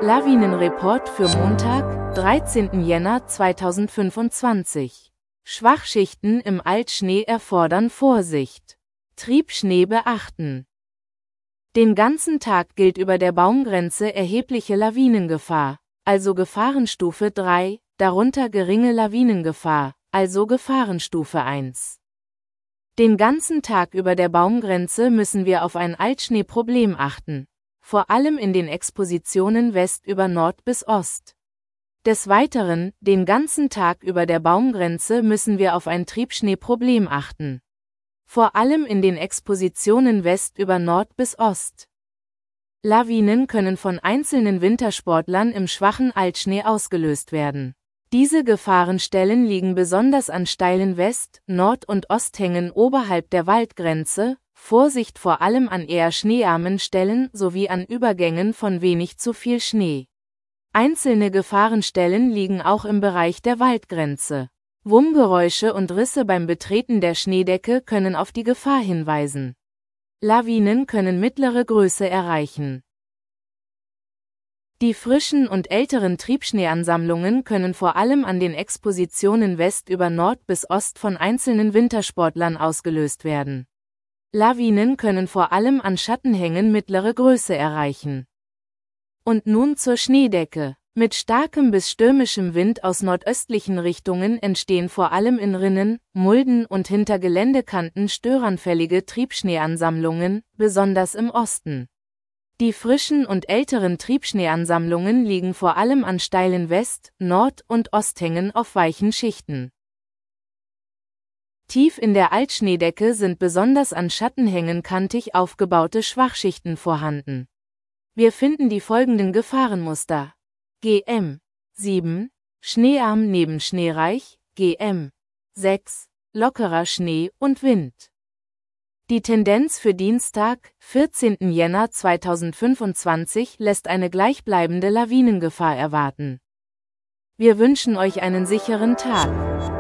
Lawinenreport für Montag, 13. Jänner 2025. Schwachschichten im Altschnee erfordern Vorsicht. Triebschnee beachten. Den ganzen Tag gilt über der Baumgrenze erhebliche Lawinengefahr, also Gefahrenstufe 3, darunter geringe Lawinengefahr, also Gefahrenstufe 1. Den ganzen Tag über der Baumgrenze müssen wir auf ein Altschneeproblem achten, vor allem in den Expositionen West über Nord bis Ost. Des Weiteren, den ganzen Tag über der Baumgrenze müssen wir auf ein Triebschneeproblem achten. Vor allem in den Expositionen West über Nord bis Ost. Lawinen können von einzelnen Wintersportlern im schwachen Altschnee ausgelöst werden. Diese Gefahrenstellen liegen besonders an steilen West-, Nord- und Osthängen oberhalb der Waldgrenze, Vorsicht vor allem an eher schneearmen Stellen sowie an Übergängen von wenig zu viel Schnee. Einzelne Gefahrenstellen liegen auch im Bereich der Waldgrenze. Wummgeräusche und Risse beim Betreten der Schneedecke können auf die Gefahr hinweisen. Lawinen können mittlere Größe erreichen. Die frischen und älteren Triebschneeansammlungen können vor allem an den Expositionen West über Nord bis Ost von einzelnen Wintersportlern ausgelöst werden. Lawinen können vor allem an Schattenhängen mittlere Größe erreichen. Und nun zur Schneedecke. Mit starkem bis stürmischem Wind aus nordöstlichen Richtungen entstehen vor allem in Rinnen, Mulden und hinter Geländekanten störanfällige Triebschneeansammlungen, besonders im Osten. Die frischen und älteren Triebschneeansammlungen liegen vor allem an steilen West-, Nord- und Osthängen auf weichen Schichten. Tief in der Altschneedecke sind besonders an Schattenhängen kantig aufgebaute Schwachschichten vorhanden. Wir finden die folgenden Gefahrenmuster. GM 7, schneearm neben schneereich, GM 6, lockerer Schnee und Wind. Die Tendenz für Dienstag, 14. Jänner 2025 lässt eine gleichbleibende Lawinengefahr erwarten. Wir wünschen euch einen sicheren Tag.